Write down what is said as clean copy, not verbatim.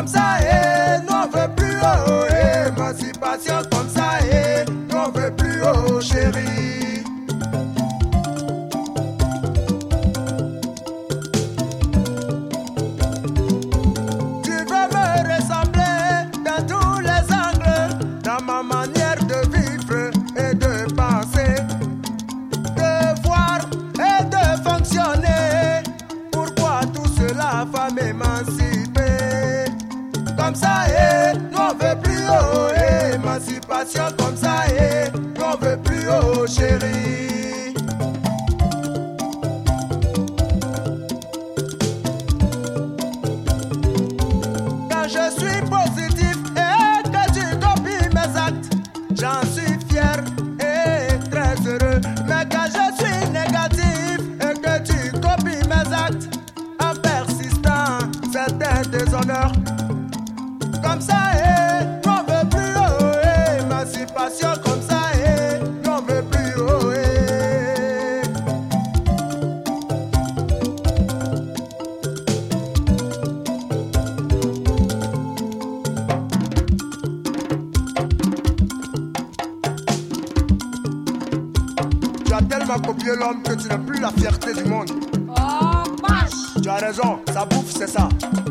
Comme ça, nous on veut plus, émancipation comme ça, nous on veut plus, chérie. Tu veux me ressembler dans tous les angles, dans ma manière de vivre et de penser, de voir et de fonctionner. Pourquoi tout cela va m'émanciper? Comme ça, nous on veut plus, émancipation comme ça, nous on veut plus, chérie. Quand je suis positif et que tu copies mes actes, j'en suis fier et très heureux. Mais quand je suis négatif et que tu copies mes actes en persistant, c'est un déshonneur. Comme ça, nous on veut plus, émancipation comme ça, nous on veut plus, Tu as tellement copié l'homme que tu n'as plus la fierté du monde. Oh, vache! Tu as raison, ça bouffe, c'est ça.